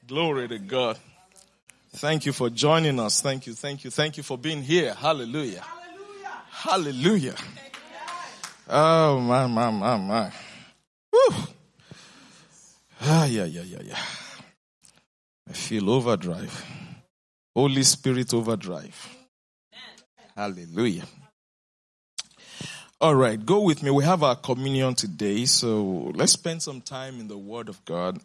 Glory to God. Thank you for joining us. Thank you for being here. Hallelujah. Hallelujah. Oh, my. Woo. Yeah. I feel overdrive. Holy Spirit overdrive. Hallelujah. All right, go with me. We have our communion today, so let's spend some time in the Word of God.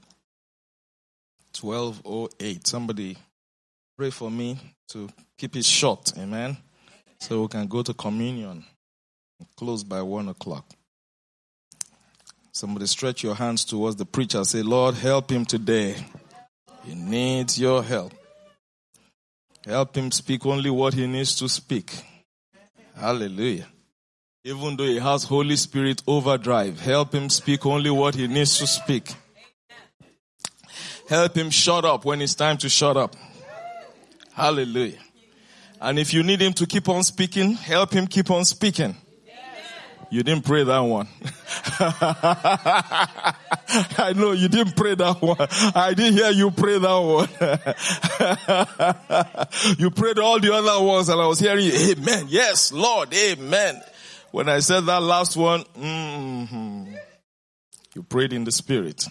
12:08. Somebody pray for me to keep it short. Amen. So we can go to communion. Close by 1 o'clock. Somebody stretch your hands towards the preacher. Say, Lord, help him today. He needs your help. Help him speak only what he needs to speak. Hallelujah. Even though he has Holy Spirit overdrive, help him speak only what he needs to speak. Help him shut up when it's time to shut up. Hallelujah. And if you need him to keep on speaking, help him keep on speaking. You didn't pray that one. I know you didn't pray that one. I didn't hear you pray that one. You prayed all the other ones and I was hearing you, amen. Yes, Lord, amen. When I said that last one, you prayed in the Spirit.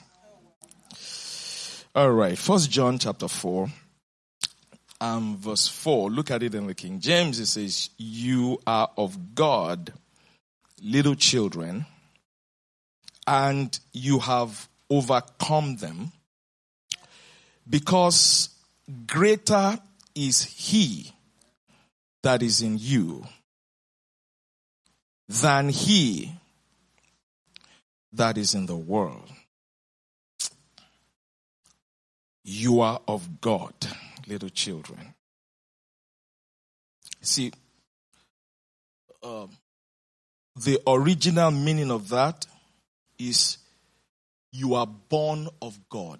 All right, 1 John chapter 4 and verse 4. Look at it in the King James. It says, you are of God, little children, and you have overcome them, because greater is he that is in you than he that is in the world. You are of God, little children. See, the original meaning of that is you are born of God.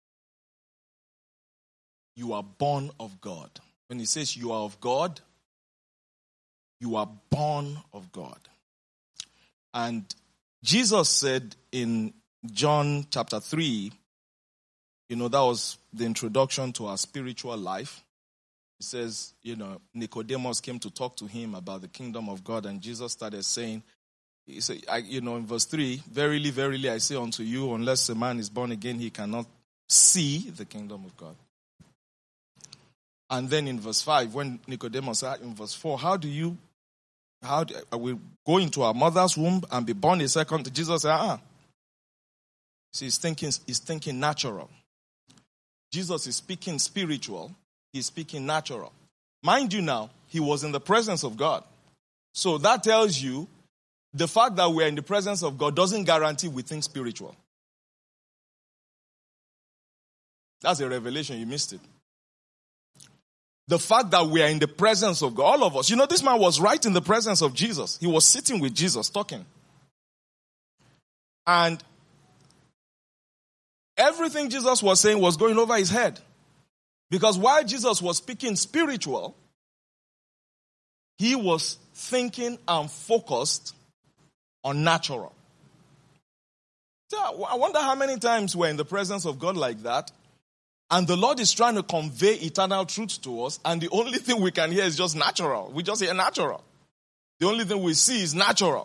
You are born of God. When he says you are of God, you are born of God. And Jesus said in John chapter 3, that was the introduction to our spiritual life. He says, Nicodemus came to talk to him about the kingdom of God, and Jesus started saying, he said, in verse 3, verily, verily, I say unto you, unless a man is born again, he cannot see the kingdom of God. And then in verse 5, when Nicodemus asked in verse 4, are we go into our mother's womb and be born a second? Jesus said, See, he's thinking natural. Jesus is speaking spiritual. He's speaking natural. Mind you now, he was in the presence of God. So that tells you the fact that we're in the presence of God doesn't guarantee we think spiritual. That's a revelation. You missed it. The fact that we are in the presence of God, all of us. This man was right in the presence of Jesus. He was sitting with Jesus talking. And everything Jesus was saying was going over his head. Because while Jesus was speaking spiritual, he was thinking and focused on natural. So I wonder how many times we're in the presence of God like that, and the Lord is trying to convey eternal truth to us, and the only thing we can hear is just natural. We just hear natural. The only thing we see is natural.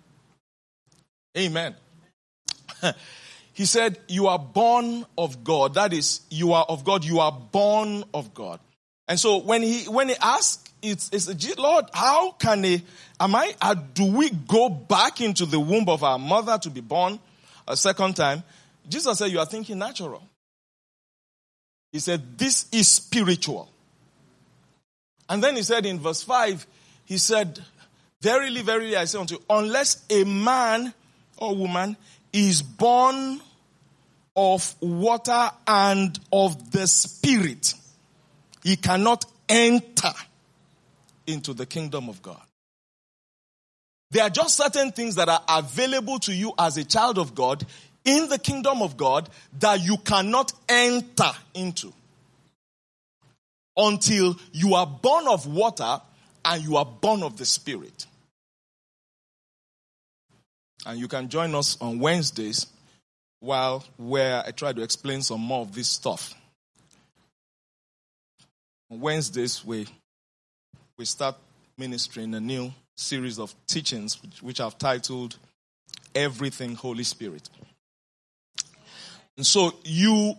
Amen. He said, you are born of God. That is, you are of God. You are born of God. And so when he asked, it's Lord, how can do we go back into the womb of our mother to be born a second time? Jesus said, you are thinking natural. He said, this is spiritual. And then he said in verse 5, he said, verily, verily, I say unto you, unless a man or woman is born of water and of the Spirit, he cannot enter into the kingdom of God. There are just certain things that are available to you as a child of God in the kingdom of God that you cannot enter into until you are born of water and you are born of the Spirit. And you can join us on Wednesdays where I try to explain some more of this stuff. On Wednesdays, we start ministering a new series of teachings, which I've titled Everything Holy Spirit. And so you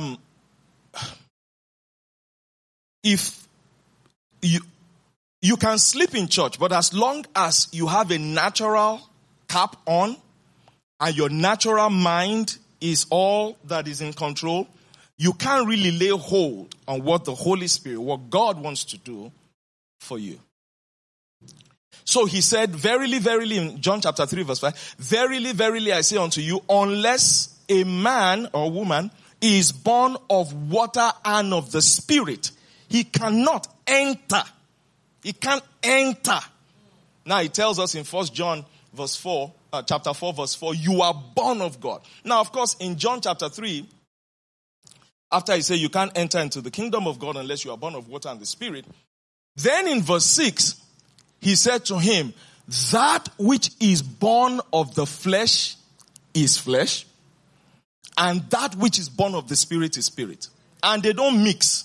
can sleep in church, but as long as you have a natural cap on and your natural mind is all that is in control, you can't really lay hold on what the Holy Spirit, what God wants to do for you. So he said, verily, verily, in John chapter 3 verse 5, verily, verily, I say unto you, unless a man or woman is born of water and of the Spirit, he cannot enter. He can't enter. Now he tells us in 1 John verse 4, chapter 4 verse 4, you are born of God. Now of course in John chapter 3, after he said you can't enter into the kingdom of God unless you are born of water and the Spirit, then in verse 6, he said to him, that which is born of the flesh is flesh, and that which is born of the Spirit is spirit. And they don't mix.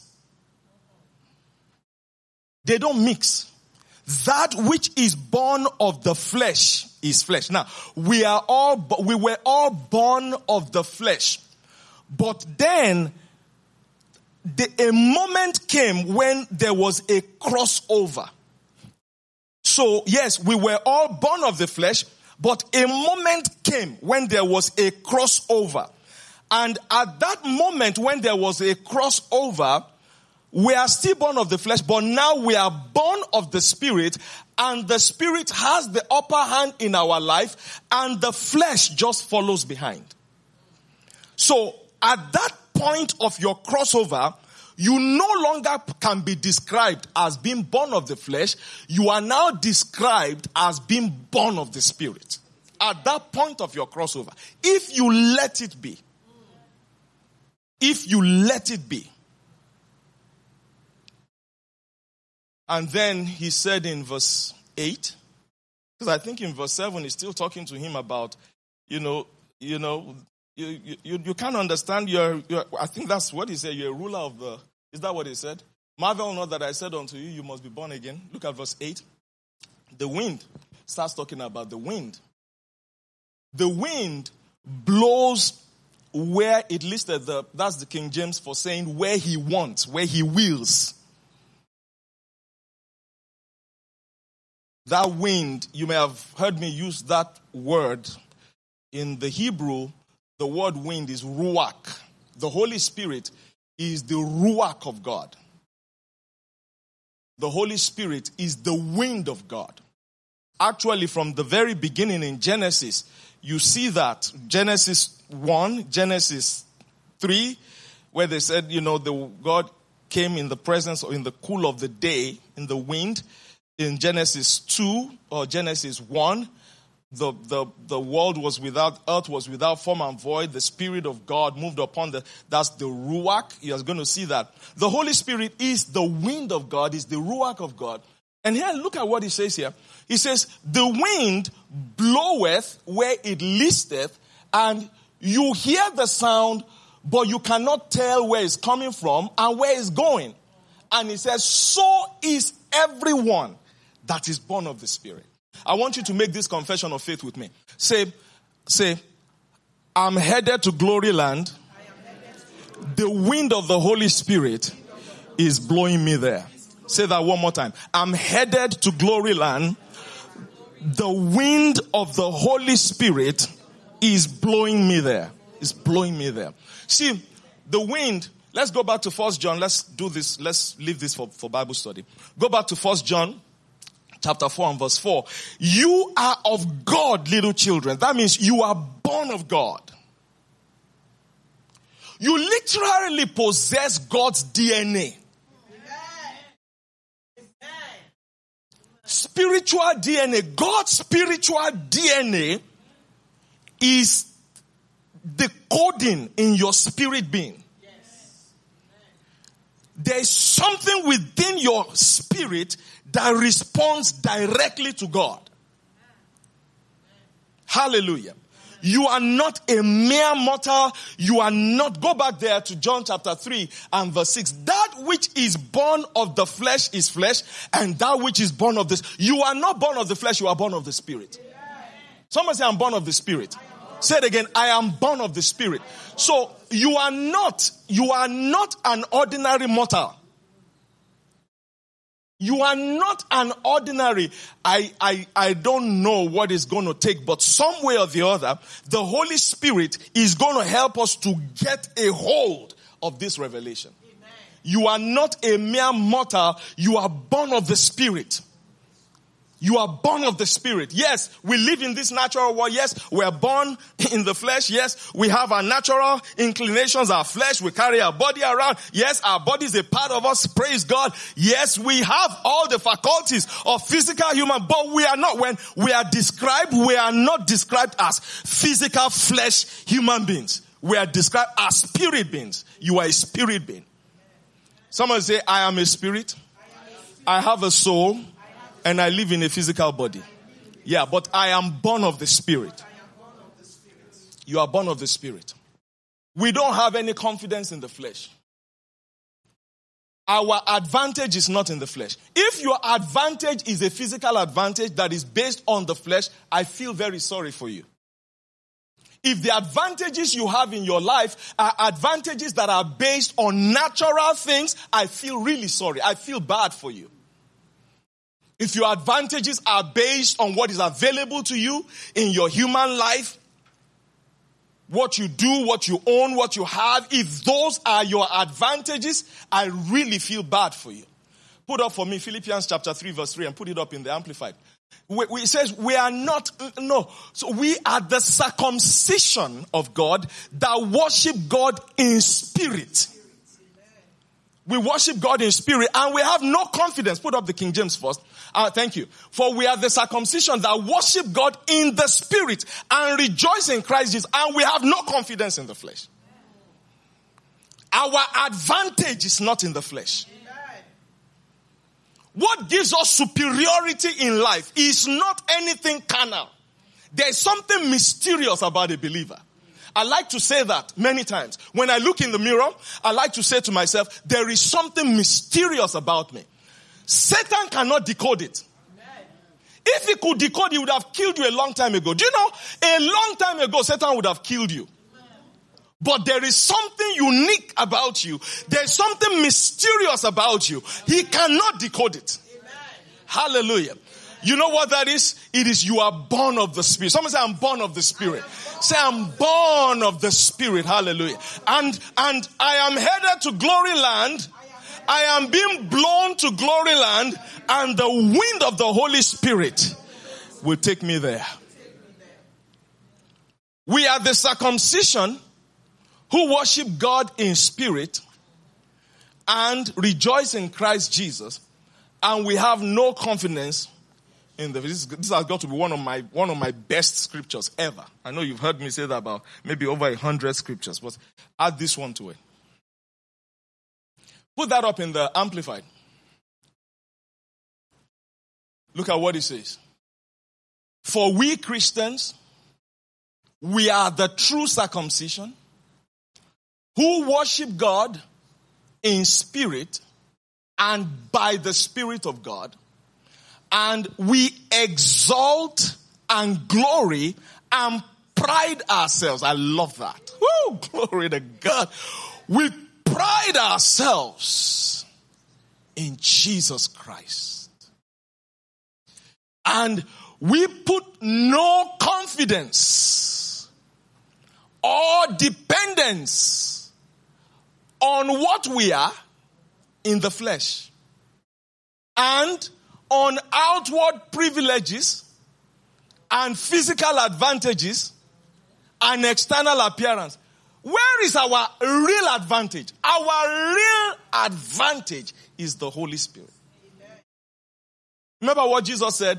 They don't mix. That which is born of the flesh is flesh. Now, we were all born of the flesh. But then, a moment came when there was a crossover. So, yes, we were all born of the flesh, but a moment came when there was a crossover. And at that moment when there was a crossover, we are still born of the flesh, but now we are born of the Spirit, and the Spirit has the upper hand in our life, and the flesh just follows behind. So, at that point of your crossover, you no longer can be described as being born of the flesh. You are now described as being born of the Spirit. At that point of your crossover. If you let it be. If you let it be. And then he said in verse 8, because I think in verse 7 he's still talking to him about, you can't understand I think that's what he said, you're a ruler of the, is that what he said? Marvel not that I said unto you, you must be born again. Look at verse 8. The wind starts talking about the wind. The wind blows where it listed that's the King James for saying where he wants, where he wills. That wind, you may have heard me use that word. In the Hebrew, the word wind is ruach. The Holy Spirit is the ruach of God. The Holy Spirit is the wind of God. Actually, from the very beginning in Genesis, you see that. Genesis 1, Genesis 3, where they said, God came in the presence or in the cool of the day in the wind. In Genesis 2 or Genesis 1, the world was without, earth was without form and void. The Spirit of God moved upon that's the Ruach. You're going to see that. The Holy Spirit is the wind of God, is the Ruach of God. And here, look at what he says here. He says, the wind bloweth where it listeth, and you hear the sound, but you cannot tell where it's coming from and where it's going. And he says, so is everyone that is born of the Spirit. I want you to make this confession of faith with me. Say, I'm headed to glory land. The wind of the Holy Spirit is blowing me there. Say that one more time. I'm headed to glory land. The wind of the Holy Spirit is blowing me there. It's blowing me there. See, the wind, let's go back to 1 John. Let's do this. Let's leave this for Bible study. Go back to 1 John. Chapter 4 and verse 4. You are of God, little children. That means you are born of God. You literally possess God's DNA. Spiritual DNA. God's spiritual DNA is the coding in your spirit being. There is something within your spirit that responds directly to God. Hallelujah. You are not a mere mortal. You are not. Go back there to John chapter 3 and verse 6. That that which is born of the flesh is flesh, and that which is born of this. You are not born of the flesh, you are born of the Spirit. Someone say, I'm born of the Spirit. Say it again, I am born of the Spirit. So you are not an ordinary mortal. You are not an ordinary, I don't know what it's going to take, but some way or the other, the Holy Spirit is going to help us to get a hold of this revelation. Amen. You are not a mere mortal, you are born of the Spirit. You are born of the Spirit. Yes, we live in this natural world. Yes, we are born in the flesh. Yes, we have our natural inclinations, our flesh. We carry our body around. Yes, our body is a part of us. Praise God. Yes, we have all the faculties of physical human, but we are not. When we are described, we are not described as physical flesh human beings. We are described as spirit beings. You are a spirit being. Someone say, I am a spirit. I have a soul. And I live in a physical body. Yeah, but I am born of the Spirit. You are born of the Spirit. We don't have any confidence in the flesh. Our advantage is not in the flesh. If your advantage is a physical advantage that is based on the flesh, I feel very sorry for you. If the advantages you have in your life are advantages that are based on natural things, I feel really sorry. I feel bad for you. If your advantages are based on what is available to you in your human life, what you do, what you own, what you have, if those are your advantages, I really feel bad for you. Put up for me Philippians chapter 3 verse 3 and put it up in the Amplified. It says we are not, no, so we are the circumcision of God that worship God in spirit. We worship God in spirit and we have no confidence. Put up the King James first. Thank you. For we are the circumcision that worship God in the spirit and rejoice in Christ Jesus, and we have no confidence in the flesh. Our advantage is not in the flesh. What gives us superiority in life is not anything carnal. There's something mysterious about a believer. I like to say that many times. When I look in the mirror, I like to say to myself, there is something mysterious about me. Satan cannot decode it. If he could decode, he would have killed you a long time ago. Do you know, a long time ago, Satan would have killed you. But there is something unique about you. There's something mysterious about you. He cannot decode it. Hallelujah. You know what that is? It is you are born of the Spirit. Someone say, I'm born of the Spirit. Say, I'm born of the Spirit. Hallelujah. And I am headed to glory land. I am being blown to glory land, and the wind of the Holy Spirit will take me there. We are the circumcision who worship God in spirit and rejoice in Christ Jesus, and we have no confidence in the. This has got to be one of my best scriptures ever. I know you've heard me say that about maybe over 100 scriptures, but add this one to it. Put that up in the Amplified. Look at what it says. For we Christians, we are the true circumcision who worship God in spirit and by the Spirit of God. And we exalt and glory and pride ourselves. I love that. Woo, glory to God. We pride ourselves in Jesus Christ. And we put no confidence or dependence on what we are in the flesh and on outward privileges and physical advantages and external appearance. Where is our real advantage? Our real advantage is the Holy Spirit. Amen. Remember what Jesus said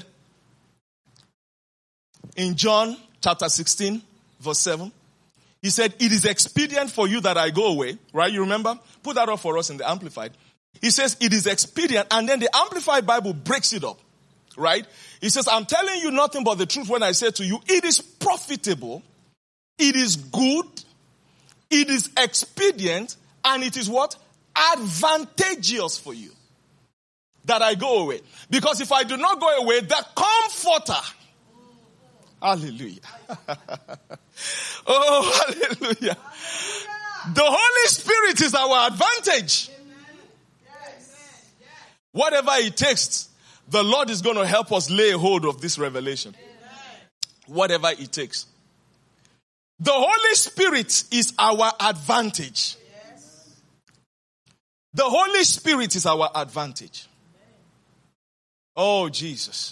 in John chapter 16, verse 7? He said, it is expedient for you that I go away. Right? You remember? Put that up for us in the Amplified. He says, it is expedient. And then the Amplified Bible breaks it up. Right? He says, I'm telling you nothing but the truth when I say to you, it is profitable. It is good. It is expedient, and it is what? advantageous for you that I go away. Because if I do not go away, the Comforter, hallelujah. Oh, hallelujah. The Holy Spirit is our advantage. Whatever it takes, the Lord is going to help us lay hold of this revelation. Whatever it takes. The Holy Spirit is our advantage. The Holy Spirit is our advantage. Oh, Jesus.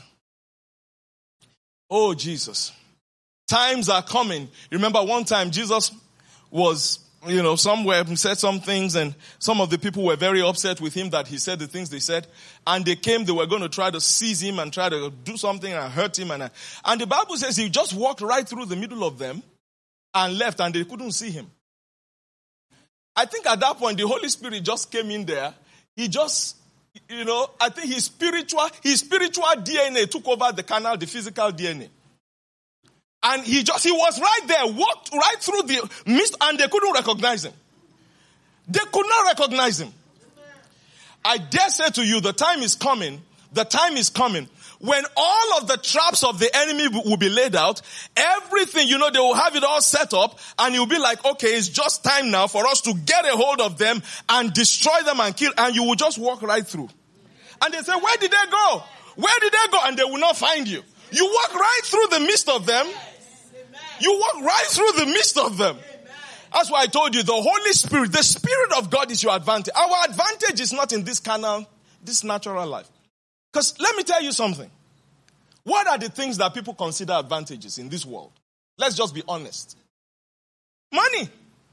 Oh, Jesus. Times are coming. Remember one time Jesus was, somewhere and said some things, and some of the people were very upset with him that he said the things they said. And they were going to try to seize him and try to do something and hurt him. And the Bible says he just walked right through the middle of them and left, and they couldn't see him. I think at that point, the Holy Spirit just came in there. He just, I think his spiritual DNA took over the physical DNA. And he was right there, walked right through the mist, and they couldn't recognize him. They could not recognize him. I dare say to you, the time is coming when all of the traps of the enemy will be laid out. Everything, they will have it all set up, and you'll be like, okay, it's just time now for us to get a hold of them and destroy them and kill, and you will just walk right through. And they say, where did they go? Where did they go? And they will not find you. You walk right through the midst of them. You walk right through the midst of them. That's why I told you, the Holy Spirit, the Spirit of God is your advantage. Our advantage is not in this natural life. Because let me tell you something. What are the things that people consider advantages in this world? Let's just be honest. Money.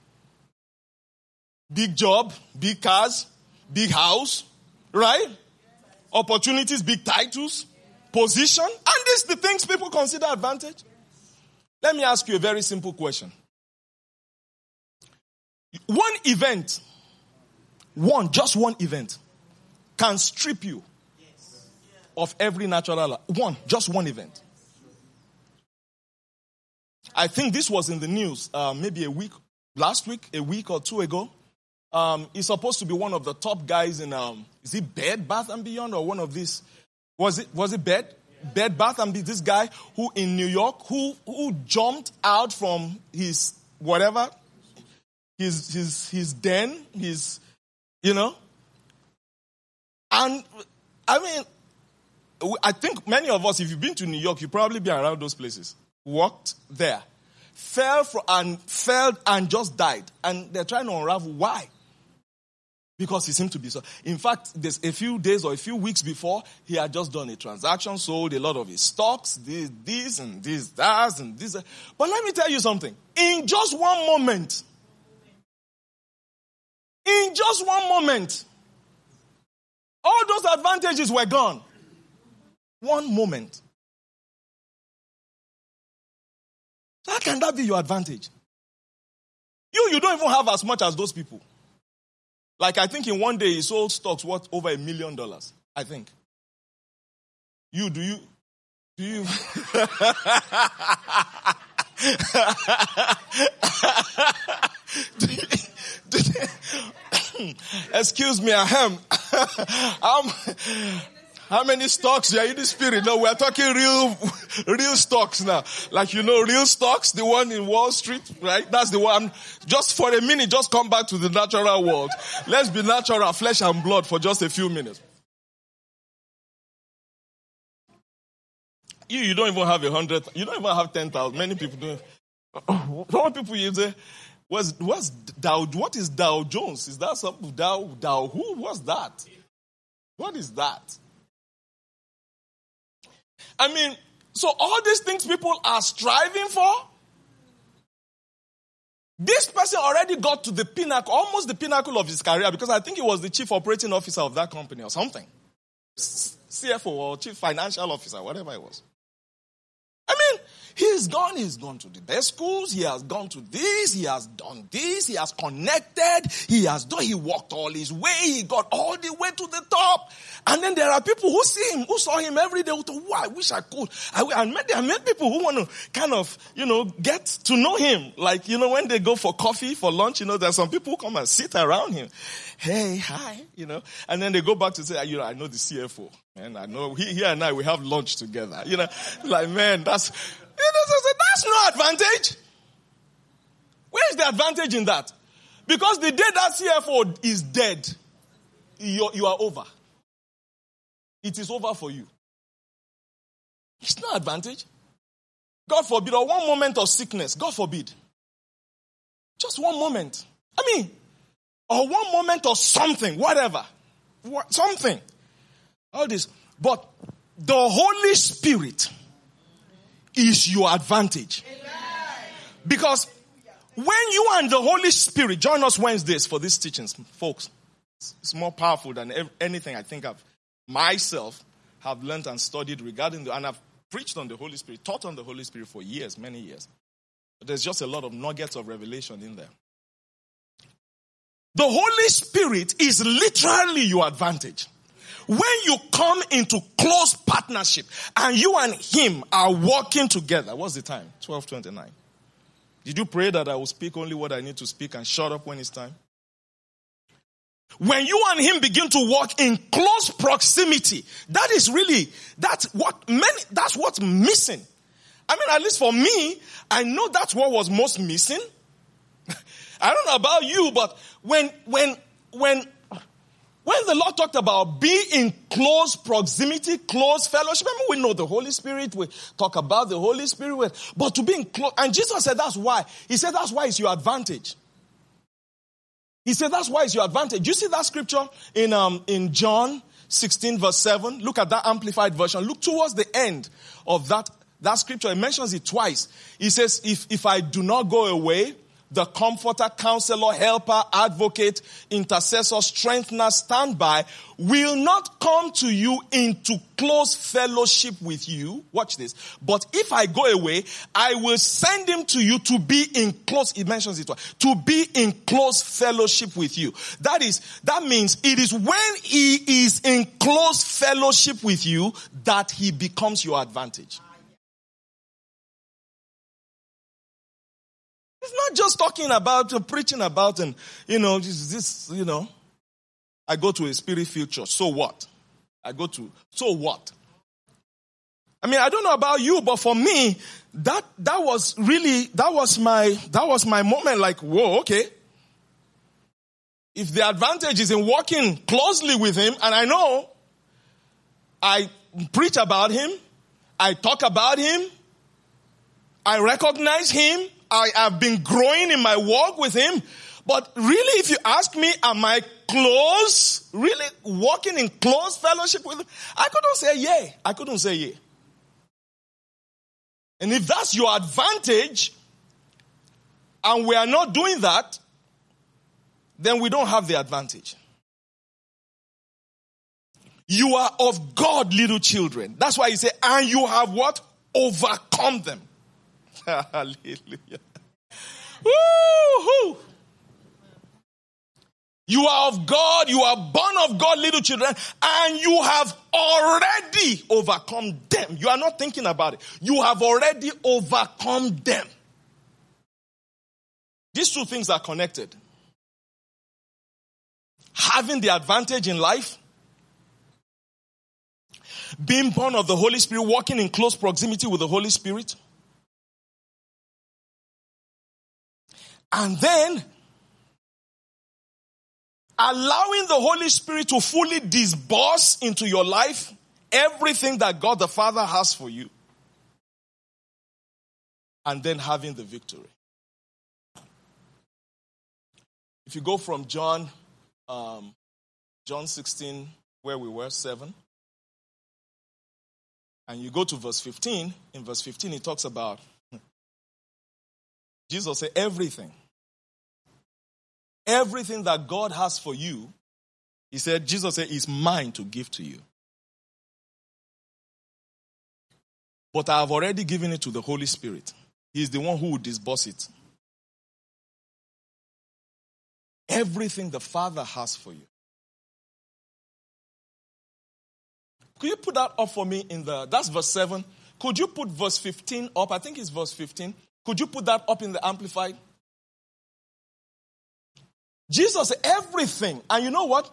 Big job, big cars, big house, right? Opportunities, big titles, position. And these are the things people consider advantage. Let me ask you a very simple question. One event, just one event, can strip you of every natural life. Just one event. I think this was in the news maybe last week, a week or two ago. He's supposed to be one of the top guys in, is it Bed Bath & Beyond or one of these? Was it Bed Bath & Beyond? This guy who in New York, who jumped out from his whatever, his den, and I mean, I think many of us, if you've been to New York, you've probably been around those places. Walked there. Fell and just died. And they're trying to unravel why. Because he seemed to be so. In fact, there's a few days or a few weeks before, he had just done a transaction, sold a lot of his stocks, this and this, that and this. But let me tell you something. In just one moment, all those advantages were gone. One moment. How can that be your advantage? You don't even have as much as those people. Like I think in one day he sold stocks worth over $1 million. I think. Do you? Excuse me, how many stocks are in the spirit? No, we're talking real stocks now. Like, real stocks, the one in Wall Street, right? That's the one. Just for a minute, just come back to the natural world. Let's be natural, flesh and blood for just a few minutes. You don't even have 100, you don't even have 10,000. Many people don't. Some people you say, what is Dow Jones? Is that something? Dow who? What's that? What is that? I mean, so all these things people are striving for, this person already got to the pinnacle, almost the pinnacle of his career, because I think he was the chief operating officer of that company or something. CFO or chief financial officer, whatever it was. I mean, He's gone to the best schools, he has gone to this, he has done this, he has connected, he walked all his way, he got all the way to the top. And then there are people who see him, who saw him every day, who thought, wow, I wish I could. I met people who want to kind of, get to know him. Like, when they go for coffee, for lunch, there's some people who come and sit around him. Hey, hi, and then they go back to say, I know the CFO. Man, I know he and I, we have lunch together. Like, man, that's no advantage. Where is the advantage in that? Because the day that CFO is dead, you are over. It is over for you. It's no advantage. God forbid, or one moment of sickness, God forbid. Just one moment. Or one moment of something, whatever. Something. All this. But the Holy Spirit is your advantage. Because when you and the Holy Spirit, join us Wednesdays for these teachings, folks. It's more powerful than anything I think myself have learned and studied regarding and I've preached on the Holy Spirit, taught on the Holy Spirit for years, many years. But there's just a lot of nuggets of revelation in there. The Holy Spirit is literally your advantage. When you come into close partnership and you and him are working together, what's the time? 12:29. Did you pray that I will speak only what I need to speak and shut up when it's time? When you and him begin to walk in close proximity, that's what's missing. At least for me, I know that's what was most missing. I don't know about you, but when the Lord talked about being in close proximity, close fellowship, remember we know the Holy Spirit, we talk about the Holy Spirit, but to be in close, and Jesus said that's why. He said that's why it's your advantage. He said that's why it's your advantage. You see that scripture in John 16 verse 7? Look at that amplified version. Look towards the end of that scripture. It mentions it twice. He says, if I do not go away, the comforter, counselor, helper, advocate, intercessor, strengthener, standby will not come to you into close fellowship with you. Watch this. But if I go away, I will send him to you to be in close, it mentions it twice, to be in close fellowship with you. That means it is when he is in close fellowship with you that he becomes your advantage. It's not just talking about, preaching about, and, I go to a spirit-filled church. So what? So what? I don't know about you, but for me, that was my moment. Like, whoa, okay. If the advantage is in walking closely with him, and I know I preach about him, I talk about him, I recognize him, I have been growing in my walk with him. But really, if you ask me, am I close? Really walking in close fellowship with him? I couldn't say yay. And if that's your advantage, and we are not doing that, then we don't have the advantage. You are of God, little children. That's why he said, and you have what? Overcome them. Hallelujah. Woo-hoo. You are of God, you are born of God, little children, and you have already overcome them. You are not thinking about it. You have already overcome them. These two things are connected. Having the advantage in life, being born of the Holy Spirit, walking in close proximity with the Holy Spirit, and then allowing the Holy Spirit to fully disburse into your life everything that God the Father has for you. And then having the victory. If you go from John 16, where we were, 7, and you go to verse 15, in verse 15 he talks about, Jesus said everything that God has for you, Jesus said, is mine to give to you. But I have already given it to the Holy Spirit. He is the one who will disburse it. Everything the Father has for you. Could you put that up for me that's verse 7. Could you put verse 15 up? I think it's verse 15. Could you put that up in the Amplified? Jesus, everything. And you know what?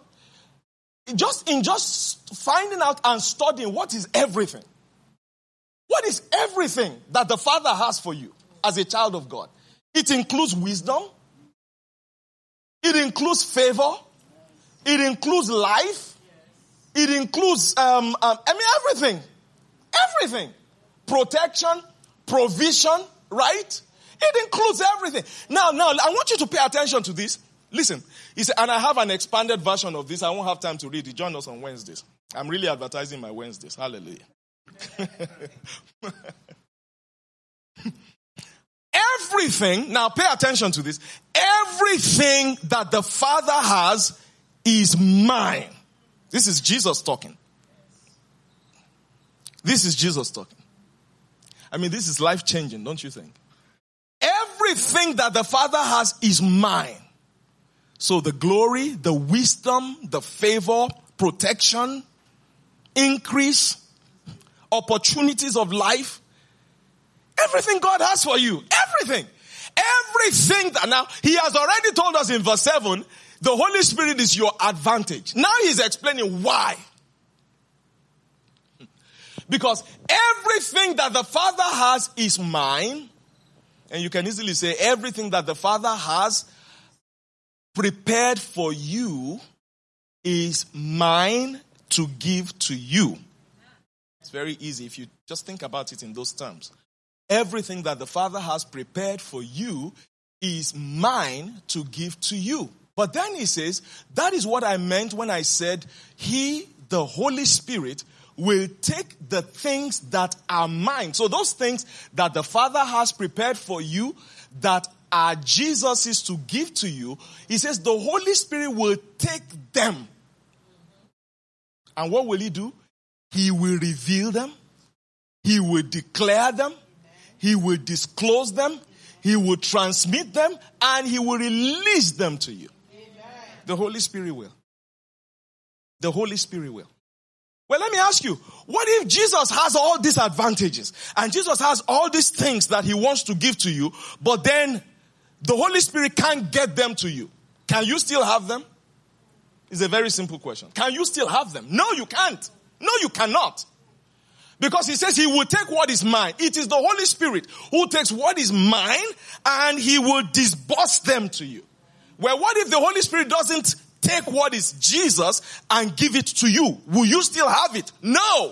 Just finding out and studying what is everything. What is everything that the Father has for you as a child of God? It includes wisdom. It includes favor. It includes life. It includes, everything. Everything. Protection, provision, right? It includes everything. Now, I want you to pay attention to this. Listen, he said, and I have an expanded version of this. I won't have time to read it. Join us on Wednesdays. I'm really advertising my Wednesdays. Hallelujah. Everything, now pay attention to this. Everything that the Father has is mine. This is Jesus talking. This is Jesus talking. I mean, this is life-changing, don't you think? Everything that the Father has is mine. So the glory, the wisdom, the favor, protection, increase, opportunities of life, everything God has for you, everything. Everything that now, he has already told us in verse 7, the Holy Spirit is your advantage. Now he's explaining why. Because everything that the Father has is mine. And you can easily say everything that the Father has prepared for you is mine to give to you. It's very easy if you just think about it in those terms. Everything that the Father has prepared for you is mine to give to you. But then he says, that is what I meant when I said, he, the Holy Spirit, will take the things that are mine. So those things that the Father has prepared for you, that are Jesus's to give to you, he says the Holy Spirit will take them. And what will he do? He will reveal them. He will declare them. He will disclose them. He will transmit them. And he will release them to you. The Holy Spirit will. The Holy Spirit will. Well, let me ask you, what if Jesus has all these advantages and Jesus has all these things that he wants to give to you, but then the Holy Spirit can't get them to you? Can you still have them? It's a very simple question. Can you still have them? No, you can't. No, you cannot. Because he says he will take what is mine. It is the Holy Spirit who takes what is mine and he will disburse them to you. Well, what if the Holy Spirit doesn't take what is Jesus and give it to you? Will you still have it? No.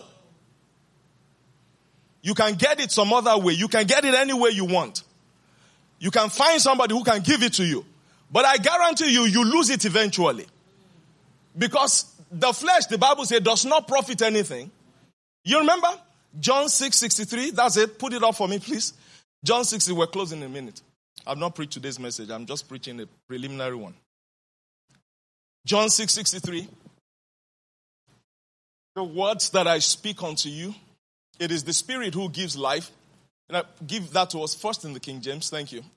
You can get it some other way. You can get it any way you want. You can find somebody who can give it to you. But I guarantee you, you lose it eventually. Because the flesh, the Bible says, does not profit anything. You remember? John 6:63. That's it. Put it up for me, please. John 6, we're closing in a minute. I've not preached today's message. I'm just preaching a preliminary one. John 6:63. The words that I speak unto you, it is the Spirit who gives life. And I give that to us first in the King James. Thank you.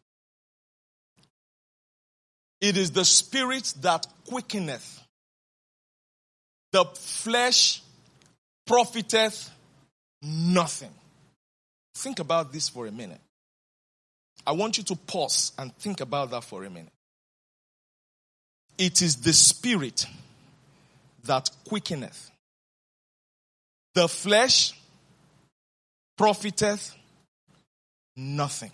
It is the Spirit that quickeneth. The flesh profiteth nothing. Think about this for a minute. I want you to pause and think about that for a minute. It is the Spirit that quickeneth. The flesh profiteth nothing.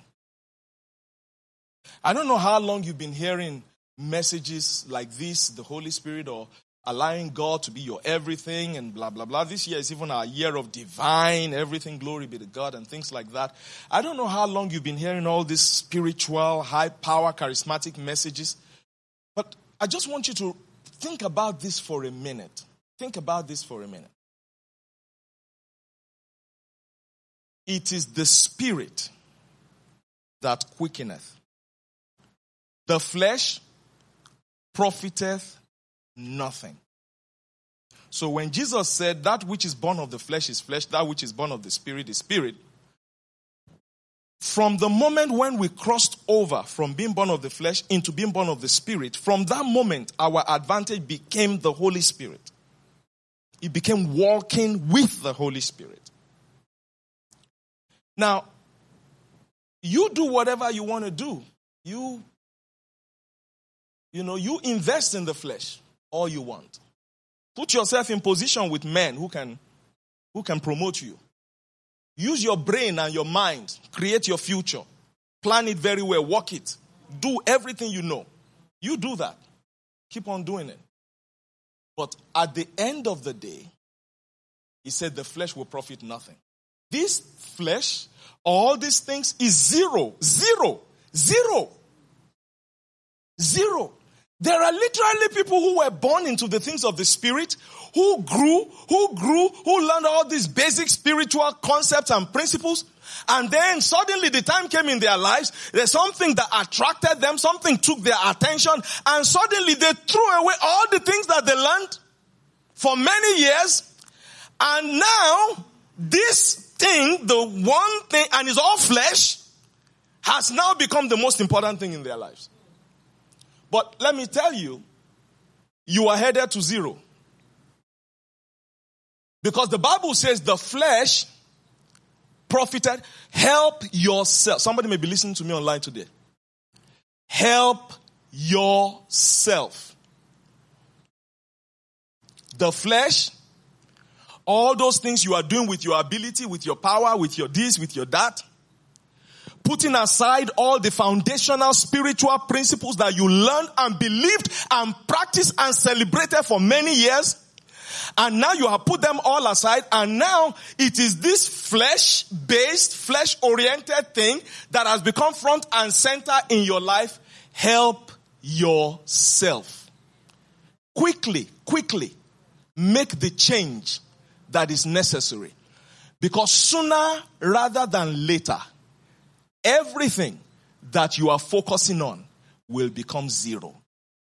I don't know how long you've been hearing messages like this, the Holy Spirit, or allowing God to be your everything and blah, blah, blah. This year is even our year of divine everything, glory be to God, and things like that. I don't know how long you've been hearing all these spiritual, high-power, charismatic messages. But I just want you to think about this for a minute. Think about this for a minute. It is the Spirit that quickeneth. The flesh profiteth nothing. So when Jesus said that which is born of the flesh is flesh, that which is born of the spirit is spirit, from the moment when we crossed over from being born of the flesh into being born of the spirit, from that moment our advantage became the Holy Spirit. It became walking with the Holy Spirit. Now, you do whatever you want to do. You invest in the flesh all you want. Put yourself in position with men who can promote you. Use your brain and your mind. Create your future. Plan it very well. Work it. Do everything you know. You do that. Keep on doing it. But at the end of the day, he said the flesh will profit nothing. This flesh, all these things is zero. Zero. Zero. Zero. There are literally people who were born into the things of the Spirit, who grew, who learned all these basic spiritual concepts and principles. And then suddenly the time came in their lives, there's something that attracted them, something took their attention, and suddenly they threw away all the things that they learned for many years. And now this thing, the one thing, and it's all flesh, has now become the most important thing in their lives. But let me tell you, you are headed to zero. Because the Bible says the flesh profited. Help yourself. Somebody may be listening to me online today. Help yourself. The flesh, all those things you are doing with your ability, with your power, with your this, with your that, putting aside all the foundational spiritual principles that you learned and believed and practiced and celebrated for many years. And now you have put them all aside, and now it is this flesh-based, flesh-oriented thing that has become front and center in your life. Help yourself. Quickly make the change that is necessary. Because sooner rather than later, everything that you are focusing on will become zero.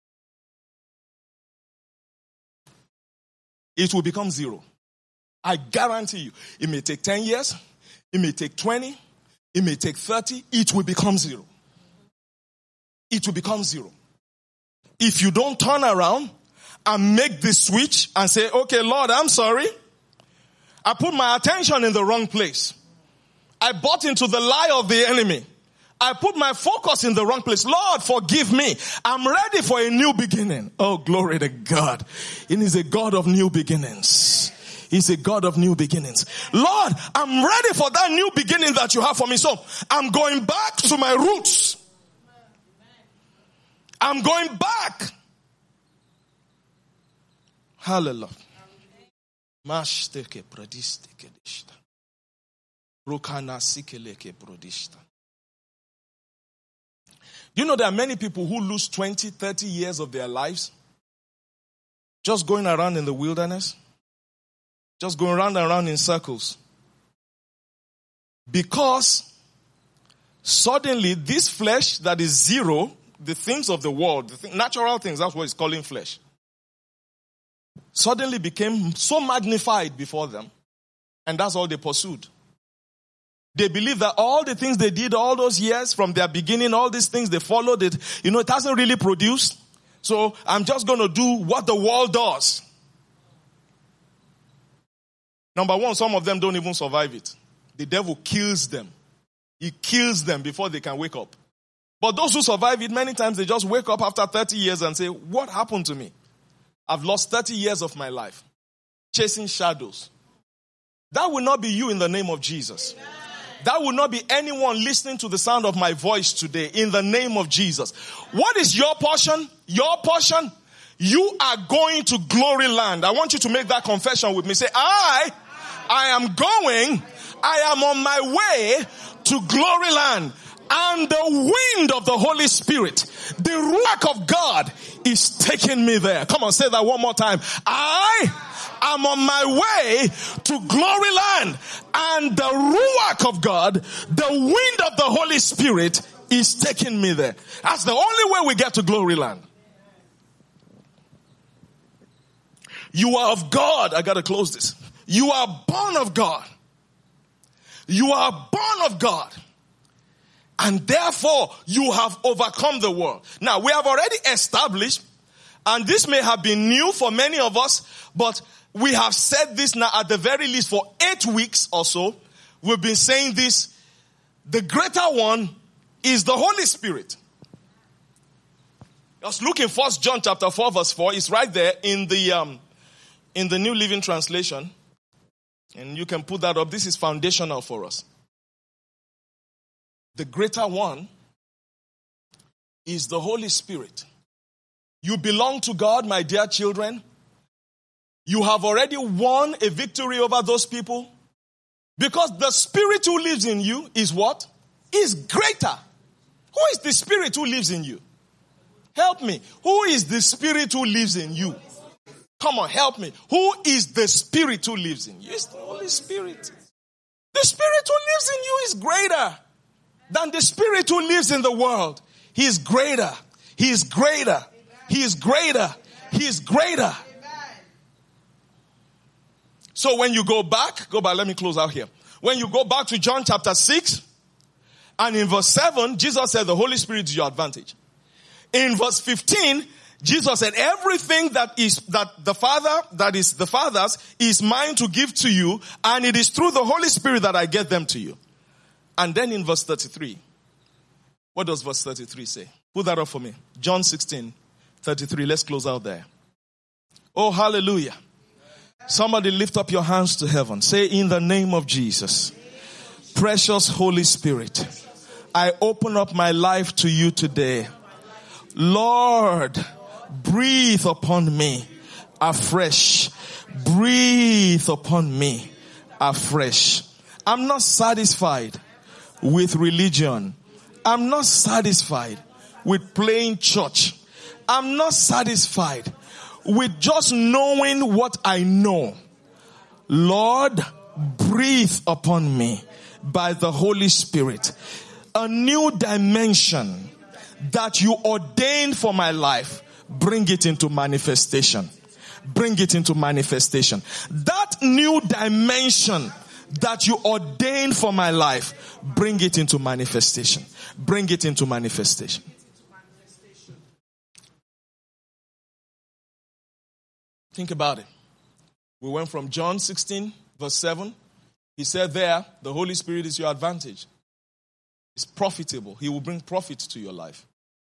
It will become zero. I guarantee you. It may take 10 years. It may take 20. It may take 30. It will become zero. It will become zero. If you don't turn around and make the switch and say, okay, Lord, I'm sorry. I put my attention in the wrong place. I bought into the lie of the enemy. I put my focus in the wrong place. Lord, forgive me. I'm ready for a new beginning. Oh, glory to God. He is a God of new beginnings. He's a God of new beginnings. Lord, I'm ready for that new beginning that you have for me. So I'm going back to my roots. I'm going back. Hallelujah. You know there are many people who lose 20, 30 years of their lives just going around in the wilderness, just going round and round in circles. Because suddenly this flesh that is zero, the things of the world, natural things, that's what it's calling flesh, suddenly became so magnified before them, and that's all they pursued. They believe that all the things they did all those years from their beginning, all these things they followed, it hasn't really produced. So I'm just going to do what the world does. Number one, some of them don't even survive it. The devil kills them. He kills them before they can wake up. But those who survive it, many times they just wake up after 30 years and say, what happened to me? I've lost 30 years of my life chasing shadows. That will not be you in the name of Jesus. Amen. That will not be anyone listening to the sound of my voice today in the name of Jesus. What is your portion? Your portion? You are going to glory land. I want you to make that confession with me. Say, I am on my way to glory land. And the wind of the Holy Spirit, the ruach of God is taking me there. Come on, say that one more time. I am on my way to glory land. And the ruach of God, the wind of the Holy Spirit is taking me there. That's the only way we get to glory land. You are of God. I got to close this. You are born of God. You are born of God. And therefore, you have overcome the world. Now, we have already established, and this may have been new for many of us, but we have said this now at the very least for 8 weeks or so. We've been saying this. The greater one is the Holy Spirit. Just look in 1 John chapter 4 verse 4. It's right there in the New Living Translation. And you can put that up. This is foundational for us. The greater one is the Holy Spirit. You belong to God, my dear children. You have already won a victory over those people. Because the Spirit who lives in you is what? Is greater. Who is the Spirit who lives in you? Help me. Who is the Spirit who lives in you? Come on, help me. Who is the Spirit who lives in you? It's the Holy Spirit. The Spirit who lives in you is greater than the Spirit who lives in the world. He is greater. He is greater. He is greater. He is greater. So when you go back, let me close out here. When you go back to John chapter 6, and in verse 7, Jesus said the Holy Spirit is your advantage. In verse 15, Jesus said everything that is the Father's is mine to give to you, and it is through the Holy Spirit that I get them to you. And then in verse 33, what does verse 33 say? Put that up for me. John 16:33. Let's close out there. Oh, hallelujah. Somebody lift up your hands to heaven. Say, in the name of Jesus, precious Holy Spirit, I open up my life to you today. Lord, breathe upon me afresh. Breathe upon me afresh. I'm not satisfied with religion. I'm not satisfied with playing church. I'm not satisfied with just knowing what I know. Lord, breathe upon me by the Holy Spirit. A new dimension that you ordained for my life. Bring it into manifestation. Bring it into manifestation. That new dimension that you ordained for my life, bring it into manifestation. Bring it into manifestation. Think about it. We went from John 16, verse 7. He said there, the Holy Spirit is your advantage. It's profitable. He will bring profit to your life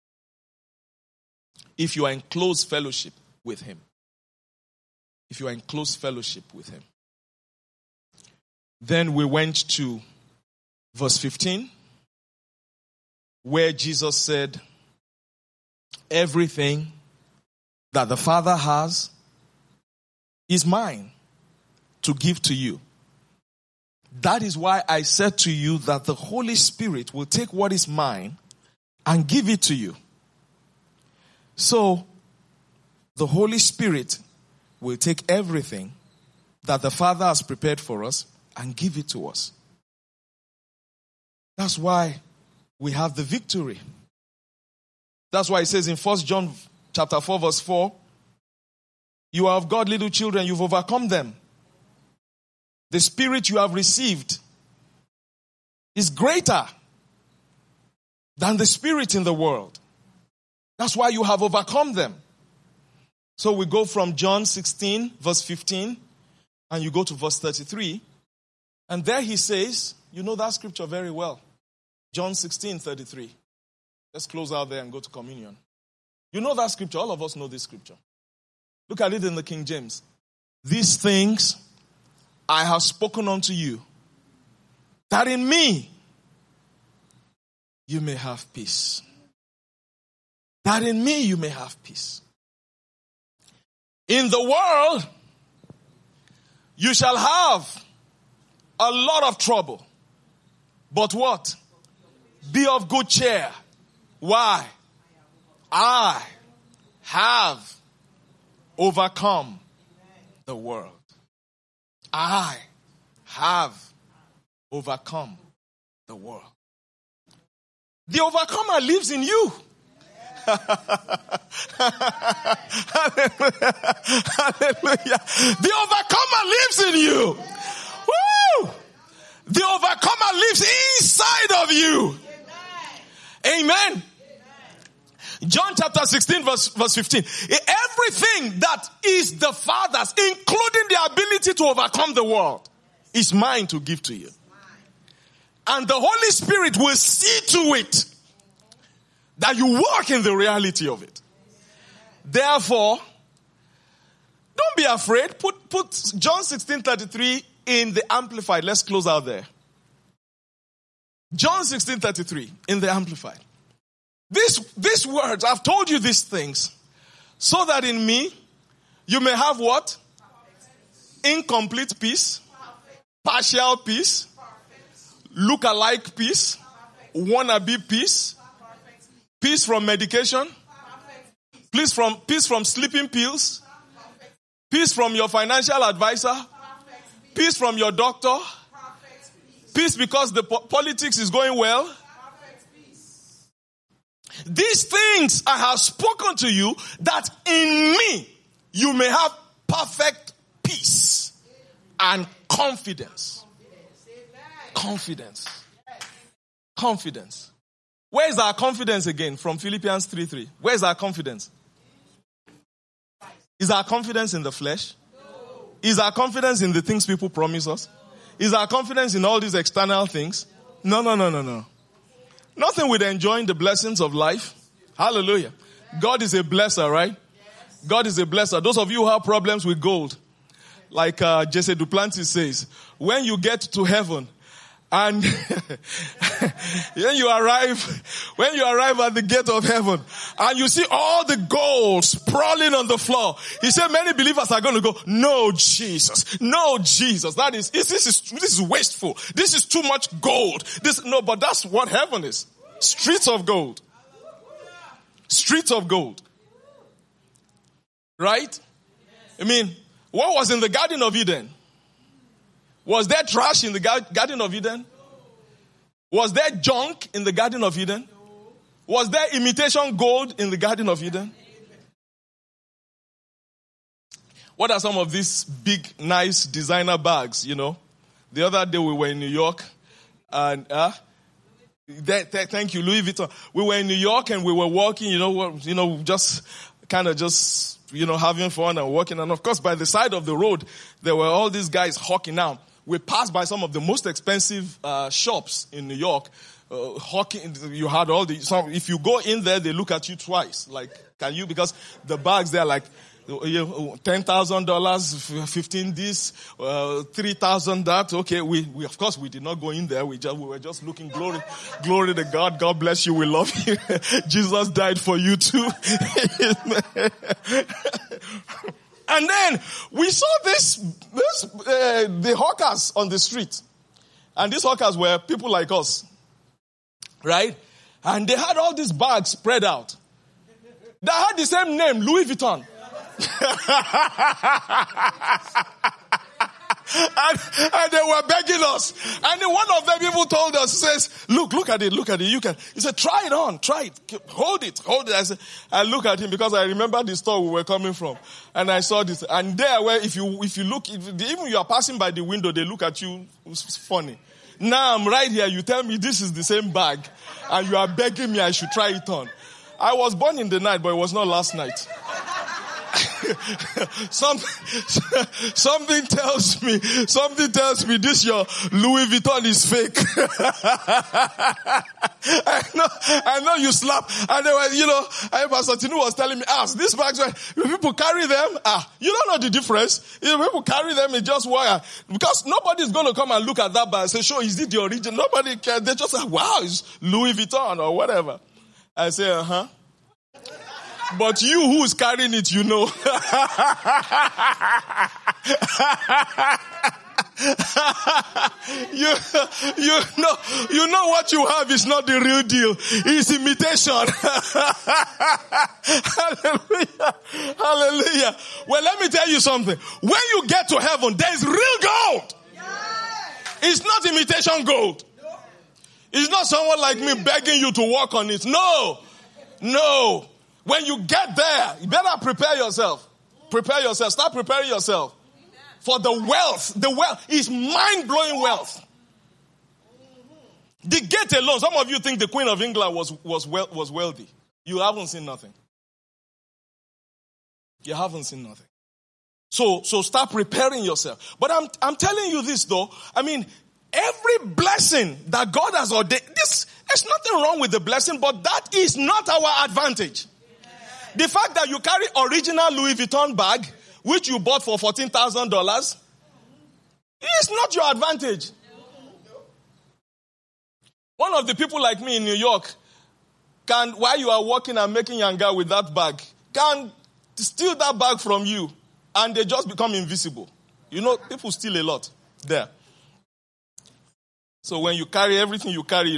if you are in close fellowship with Him. If you are in close fellowship with Him. Then we went to verse 15, where Jesus said, everything that the Father has is mine to give to you. That is why I said to you that the Holy Spirit will take what is mine and give it to you. So, the Holy Spirit will take everything that the Father has prepared for us and give it to us. That's why we have the victory. That's why it says in 1 John chapter 4 verse 4, you are of God, little children, you've overcome them. The Spirit you have received is greater than the spirit in the world. That's why you have overcome them. So we go from John 16 verse 15 and you go to verse 33. And there he says, you know that scripture very well. John 16:33. Let's close out there and go to communion. You know that scripture. All of us know this scripture. Look at it in the King James. These things I have spoken unto you, that in me you may have peace. That in me you may have peace. In the world you shall have a lot of trouble. But what? Be of good cheer. Why? I have overcome the world. I have overcome the world. The overcomer lives in you. Hallelujah. Hallelujah. The overcomer lives in you. Woo! The overcomer lives inside of you. Amen. John chapter 16 verse 15. Everything that is the Father's, including the ability to overcome the world, is mine to give to you. And the Holy Spirit will see to it that you walk in the reality of it. Therefore, don't be afraid. Put John 16:33 in the Amplified. Let's close out there. John 16:33 in the Amplified. These words, I've told you these things so that in me you may have what? Incomplete peace, partial peace, look-alike peace, wannabe peace, peace from medication, peace from sleeping pills, peace from your financial advisor, peace from your doctor, peace because the politics is going well. These things I have spoken to you, that in me you may have perfect peace and confidence. Confidence. Confidence. Where is our confidence again? From Philippians 3:3. Where is our confidence? Is our confidence in the flesh? Is our confidence in the things people promise us? Is our confidence in all these external things? No. Nothing with enjoying the blessings of life. Hallelujah. God is a blesser, right? God is a blesser. Those of you who have problems with gold, like Jesse Duplantis says, when you get to heaven and when you arrive at the gate of heaven and you see all the gold sprawling on the floor, he said many believers are going to go, no Jesus. This is wasteful. This is too much gold. But that's what heaven is. Streets of gold. Streets of gold. Right? I mean, what was in the Garden of Eden? Was there trash in the Garden of Eden? Was there junk in the Garden of Eden? Was there imitation gold in the Garden of Eden? What are some of these big, nice designer bags, you know? The other day we were in New York and, thank you, Louis Vuitton. We were in New York and we were walking, just having fun and walking. And of course, by the side of the road, there were all these guys hawking out. We passed by some of the most expensive shops in New York. Hawking, you had if you go in there, they look at you twice. Like, can you? Because the bags, they're like $10,000, 15 this, 3,000 that. Okay, we of course we did not go in there. We were just looking. Glory to God. God bless you. We love you. Jesus died for you too. And then we saw the hawkers on the street. And these hawkers were people like us. Right? And they had all these bags spread out. They had the same name, Louis Vuitton. and they were begging us. And then one of them people told us, says, look at it. You can. He said, try it on, try it. Hold it. I look at him because I remember the store we were coming from. And I saw this. And there where if you look, even you are passing by the window, they look at you. It's funny. Now I'm right here. You tell me this is the same bag. And you are begging me I should try it on. I was born in the night, but it was not last night. Something tells me this your Louis Vuitton is fake. I know you slap. And they were, Pastor Tinu was telling me, these bags, people carry them. You don't know the difference. People carry them, it just wire. Because nobody's going to come and look at that bag and say, sure, is it the original? Nobody cares. They just say, wow, it's Louis Vuitton or whatever. I say, But you who is carrying it, you know. you know what you have is not the real deal. It's imitation. Hallelujah. Well, let me tell you something. When you get to heaven, there's real gold. It's not imitation gold. It's not someone like me begging you to walk on it. No. When you get there, you better prepare yourself. Prepare yourself. Start preparing yourself for the wealth. The wealth is mind-blowing wealth. The gate alone. Some of you think the Queen of England was wealthy. You haven't seen nothing. You haven't seen nothing. So start preparing yourself. But I'm telling you this though. I mean, every blessing that God has ordained, there's nothing wrong with the blessing, but that is not our advantage. The fact that you carry original Louis Vuitton bag, which you bought for $14,000, is not your advantage. One of the people like me in New York while you are walking and making yanga with that bag, can steal that bag from you and they just become invisible. You know, people steal a lot there. So when you carry everything you carry,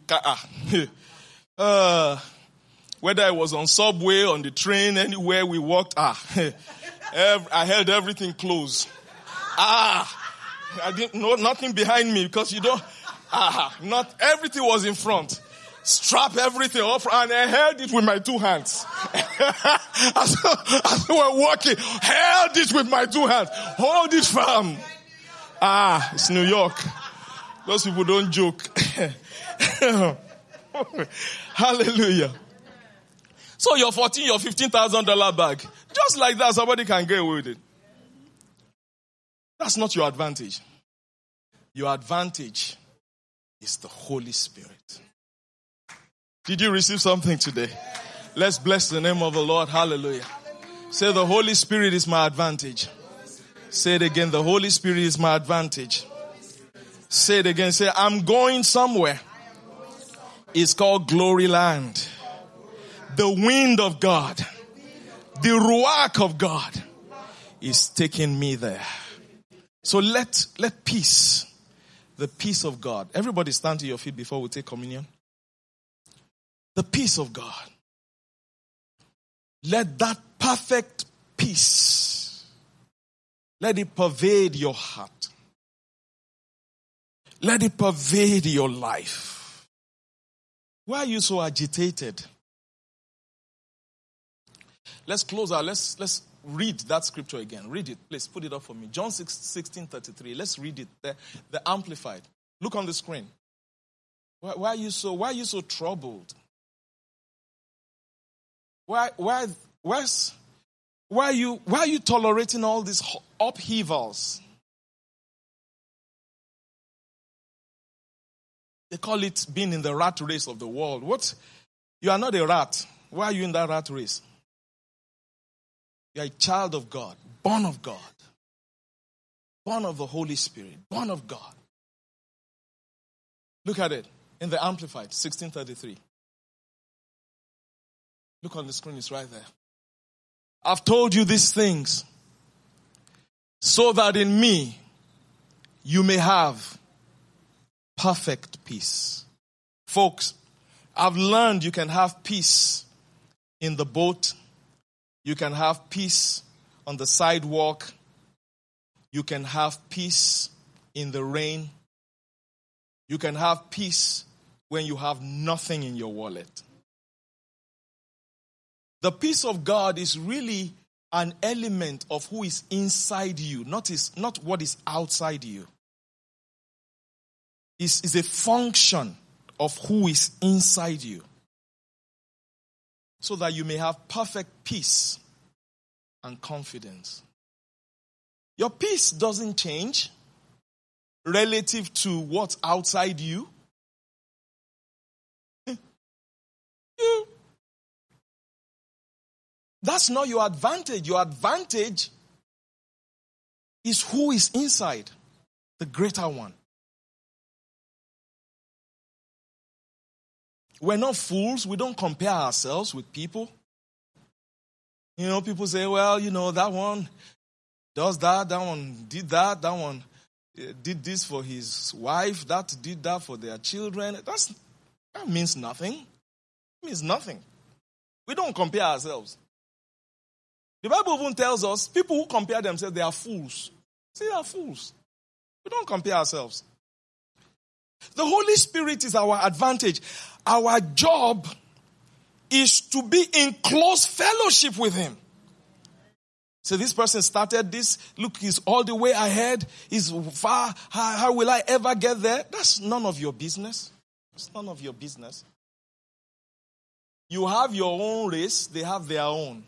whether I was on subway, on the train, anywhere we walked, I held everything close. I didn't know nothing behind me because not everything was in front. Strap everything off and I held it with my two hands. As we were walking, held it with my two hands. Hold it firm. It's New York. Those people don't joke. Hallelujah. So your $15,000 bag, just like that, somebody can get away with it. That's not your advantage. Your advantage is the Holy Spirit. Did you receive something today? Let's bless the name of the Lord. Hallelujah. Say, the Holy Spirit is my advantage. Say it again. The Holy Spirit is my advantage. Say it again. Say, I'm going somewhere. It's called Glory Land. The wind of God, the ruach of God is taking me there. So let peace, the peace of God. Everybody stand to your feet before we take communion. The peace of God. Let that perfect peace, let it pervade your heart. Let it pervade your life. Why are you so agitated? Let's close out. Let's read that scripture again. Read it. Please put it up for me. John 16:33. Let's read it. The Amplified. Look on the screen. Why are you so troubled? Why are you tolerating all these upheavals? They call it being in the rat race of the world. What? You are not a rat. Why are you in that rat race? You are a child of God, born of God, born of the Holy Spirit, born of God. Look at it in the Amplified, 1633. Look on the screen, it's right there. I've told you these things so that in me you may have perfect peace. Folks, I've learned you can have peace in the boat. You can have peace on the sidewalk. You can have peace in the rain. You can have peace when you have nothing in your wallet. The peace of God is really an element of who is inside you, not what is outside you. It's a function of who is inside you. So that you may have perfect peace and confidence. Your peace doesn't change relative to what's outside you. That's not your advantage. Your advantage is who is inside, the greater one. We're not fools. We don't compare ourselves with people. You know, people say, well, you know, that one does that one did that one did this for his wife, that did that for their children. That means nothing. It means nothing. We don't compare ourselves. The Bible even tells us people who compare themselves, they are fools. See, they are fools. We don't compare ourselves. The Holy Spirit is our advantage. Our job is to be in close fellowship with him. So this person started this. Look, he's all the way ahead. He's far. How will I ever get there? That's none of your business. It's none of your business. You have your own race. They have their own.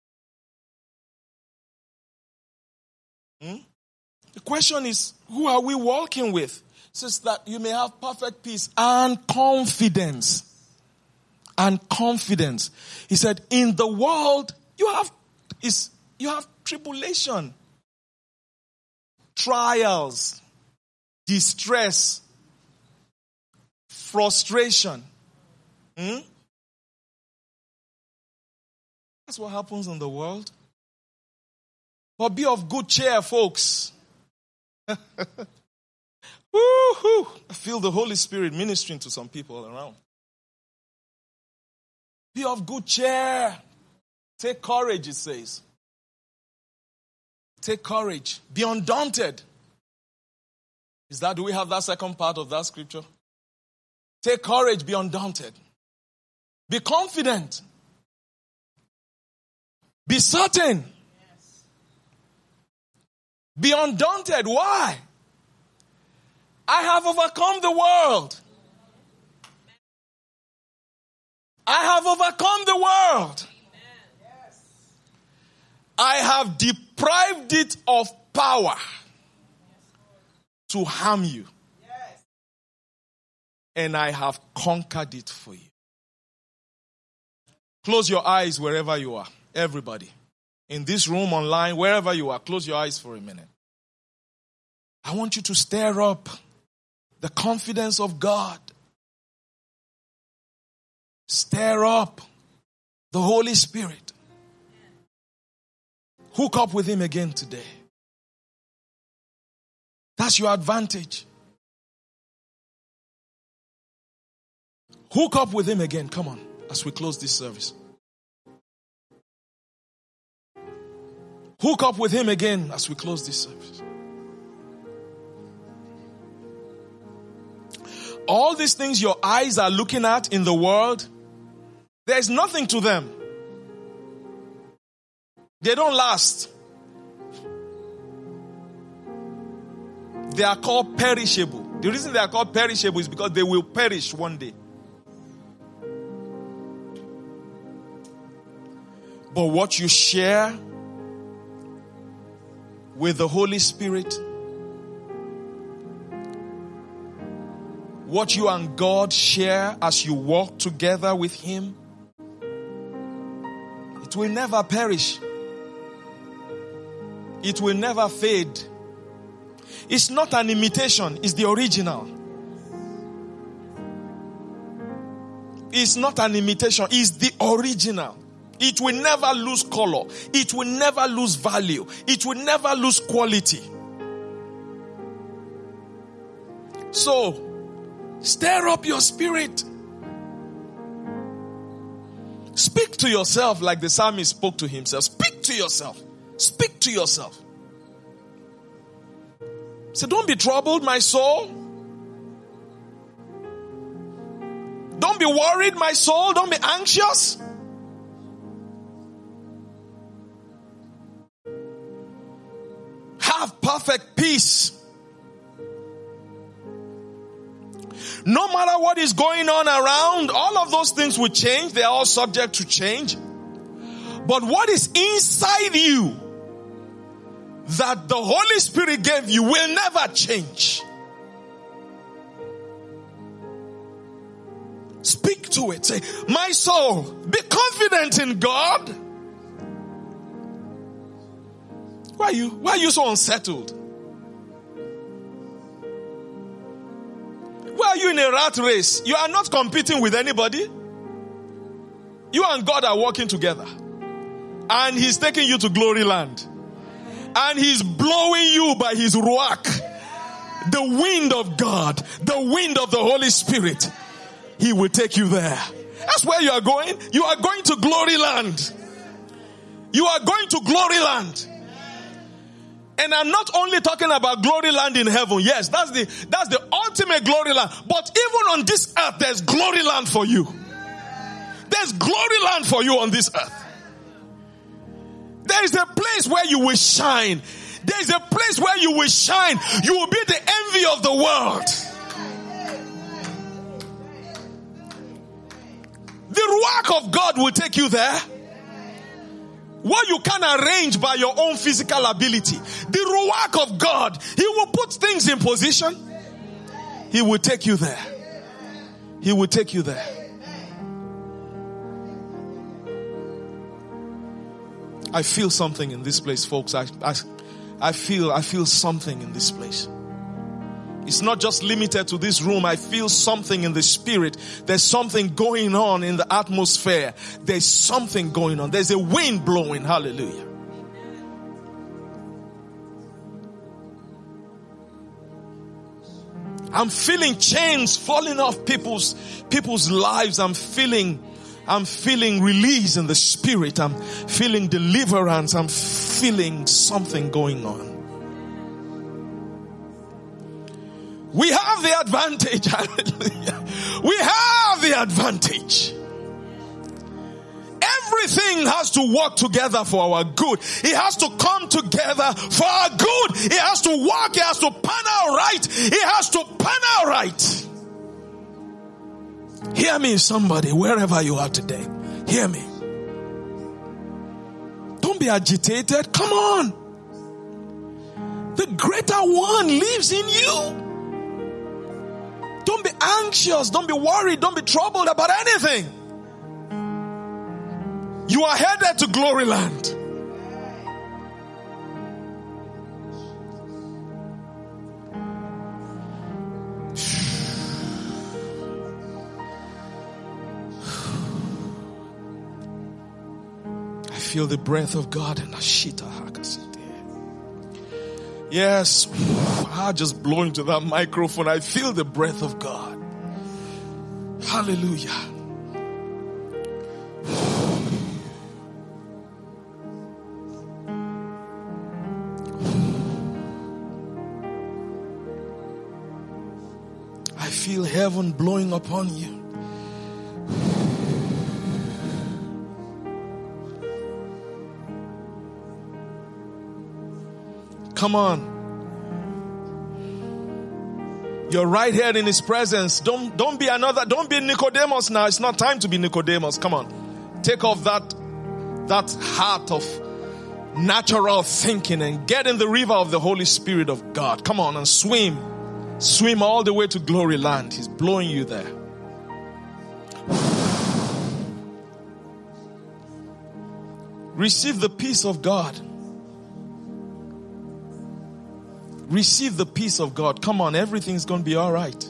The question is, who are we walking with? So that you may have perfect peace and confidence. And confidence. He said, in the world, you have tribulation, trials, distress, frustration. That's what happens in the world. But be of good cheer, folks. Woo-hoo. I feel the Holy Spirit ministering to some people around. Be of good cheer. Take courage, it says. Take courage. Be undaunted. Do we have that second part of that scripture? Take courage, be undaunted. Be confident. Be certain. Be undaunted. Why? I have overcome the world. I have overcome the world. I have deprived it of power to harm you. And I have conquered it for you. Close your eyes wherever you are. Everybody. In this room, online, wherever you are, close your eyes for a minute. I want you to stir up the confidence of God. Stir up the Holy Spirit. Hook up with him again today. That's your advantage. Hook up with him again. Come on, as we close this service. Hook up with him again as we close this service. All these things your eyes are looking at in the world, there's nothing to them. They don't last. They are called perishable. The reason they are called perishable is because they will perish one day. But what you share with the Holy Spirit, what you and God share as you walk together with him, it will never perish. It will never fade. It's not an imitation, it's the original. It's not an imitation, it's the original. It will never lose color. It will never lose value. It will never lose quality. So, stir up your spirit. Speak to yourself like the psalmist spoke to himself. Speak to yourself. Speak to yourself. Say, don't be troubled, my soul. Don't be worried, my soul. Don't be anxious. Have perfect peace. No matter what is going on around, all of those things will change. They are all subject to change. But what is inside you that the Holy Spirit gave you will never change. Speak to it. Say, my soul, be confident in God. Why are you so unsettled? Why are you in a rat race? You are not competing with anybody. You and God are working together. And he's taking you to glory land. And he's blowing you by his ruach. The wind of God. The wind of the Holy Spirit. He will take you there. That's where you are going. You are going to glory land. You are going to glory land. And I'm not only talking about glory land in heaven. Yes, that's the ultimate glory land. But even on this earth, there's glory land for you. There's glory land for you on this earth. There is a place where you will shine. There is a place where you will shine. You will be the envy of the world. The Ruach of God will take you there. What you can arrange by your own physical ability. The Ruach of God, He will put things in position. He will take you there. He will take you there. I feel something in this place, folks. I feel something in this place. It's not just limited to this room. I feel something in the spirit. There's something going on in the atmosphere. There's something going on. There's a wind blowing. Hallelujah. I'm feeling chains falling off people's lives. I'm feeling release in the spirit. I'm feeling deliverance. I'm feeling something going on. We have the advantage. Hallelujah. We have the advantage. Everything has to work together for our good. It has to come together for our good. It has to work. It has to pan out right. It has to pan out right. Hear me, somebody, wherever you are today. Hear me. Don't be agitated. Come on. The greater one lives in you. Don't be anxious. Don't be worried. Don't be troubled about anything. You are headed to glory land. I feel the breath of God in Ashita Hakasite. Yes, I just blow into that microphone. I feel the breath of God. Hallelujah. I feel heaven blowing upon you. Come on. You're right here in His presence. Don't be Nicodemus now. It's not time to be Nicodemus. Come on. Take off that heart of natural thinking and get in the river of the Holy Spirit of God. Come on and swim. Swim all the way to glory land. He's blowing you there. Receive the peace of God. Receive the peace of God. Come on, everything's going to be all right.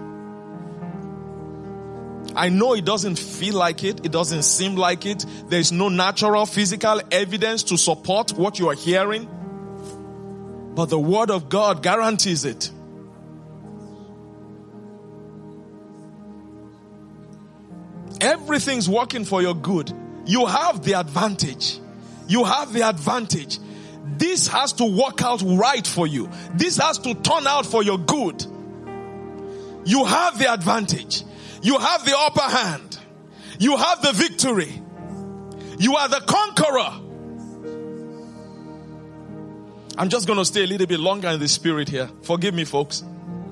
I know it doesn't feel like it. It doesn't seem like it. There's no natural physical evidence to support what you are hearing. But the Word of God guarantees it. Everything's working for your good. You have the advantage. You have the advantage. This has to work out right for you. This has to turn out for your good. You have the advantage. You have the upper hand. You have the victory. You are the conqueror. I'm just going to stay a little bit longer in the spirit here. Forgive me, folks.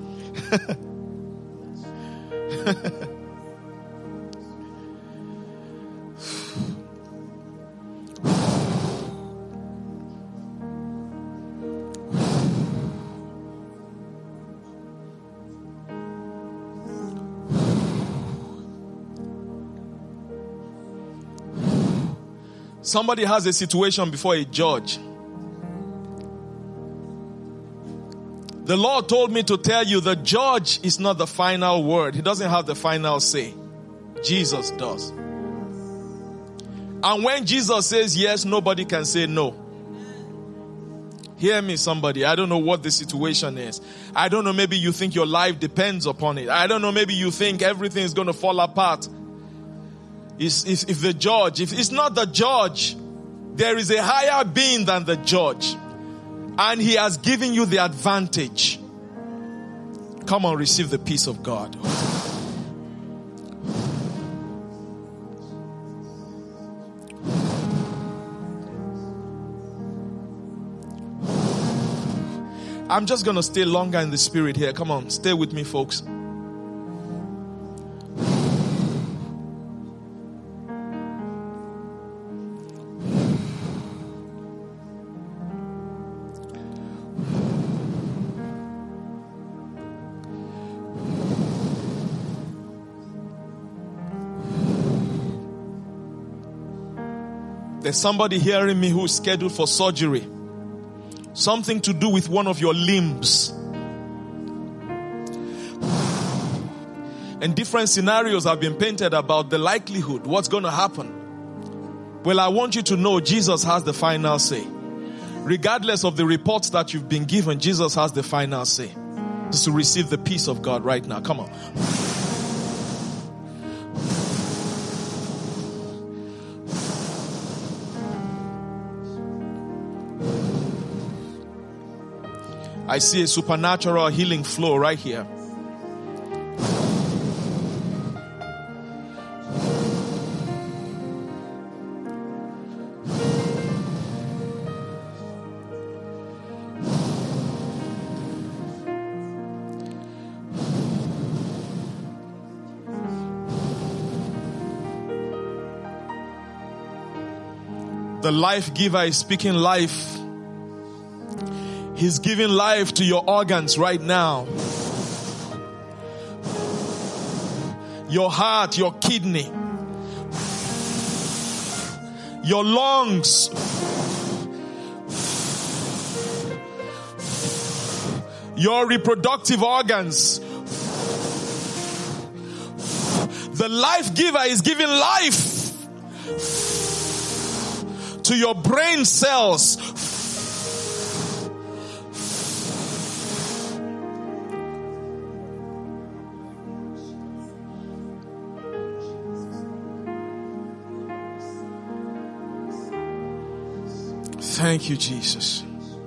Somebody has a situation before a judge. The Lord told me to tell you the judge is not the final word. He doesn't have the final say. Jesus does. And when Jesus says yes, nobody can say no. Hear me, somebody. I don't know what the situation is. I don't know, maybe you think your life depends upon it. I don't know, maybe you think everything is going to fall apart. If the judge, if it's not the judge, there is a higher being than the judge. And He has given you the advantage. Come on, receive the peace of God. I'm just going to stay longer in the spirit here. Come on, stay with me, folks. There's somebody hearing me who is scheduled for surgery. Something to do with one of your limbs. And different scenarios have been painted about the likelihood, what's going to happen. Well, I want you to know Jesus has the final say. Regardless of the reports that you've been given, Jesus has the final say. Just to receive the peace of God right now. Come on. I see a supernatural healing flow right here. The life giver is speaking life. He's giving life to your organs right now. Your heart, your kidney, your lungs, your reproductive organs. The life giver is giving life to your brain cells. Thank you, Jesus.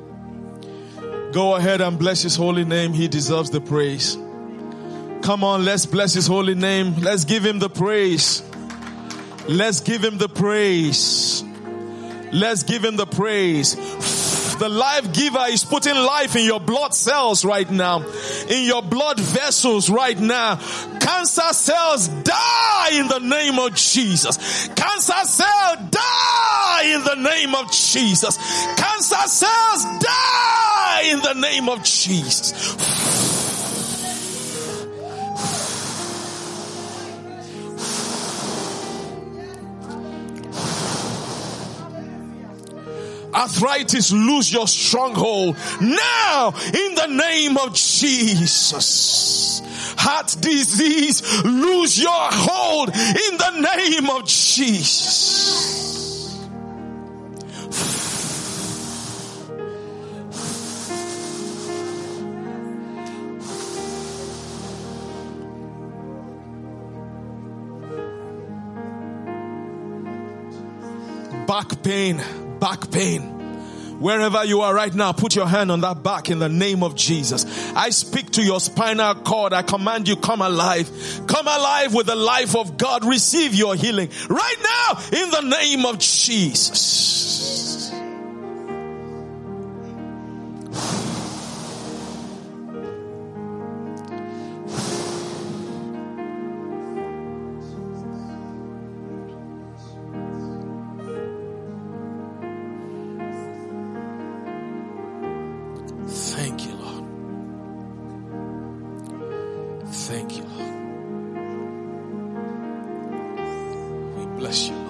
Go ahead and bless his holy name. He deserves the praise. Come on, let's bless his holy name. Let's give him the praise. Let's give him the praise. Let's give him the praise. The life giver is putting life in your blood cells right now, in your blood vessels right now. Cancer cells die in the name of Jesus. Cancer cells die in the name of Jesus. Cancer cells die in the name of Jesus. Arthritis, lose your stronghold now in the name of Jesus. Heart disease, lose your hold in the name of Jesus. Back pain. Back pain. Wherever you are right now, put your hand on that back in the name of Jesus. I speak to your spinal cord. I command you, come alive. Come alive with the life of God. Receive your healing right now in the name of Jesus. Thank you, Lord. Thank you, Lord. We bless you.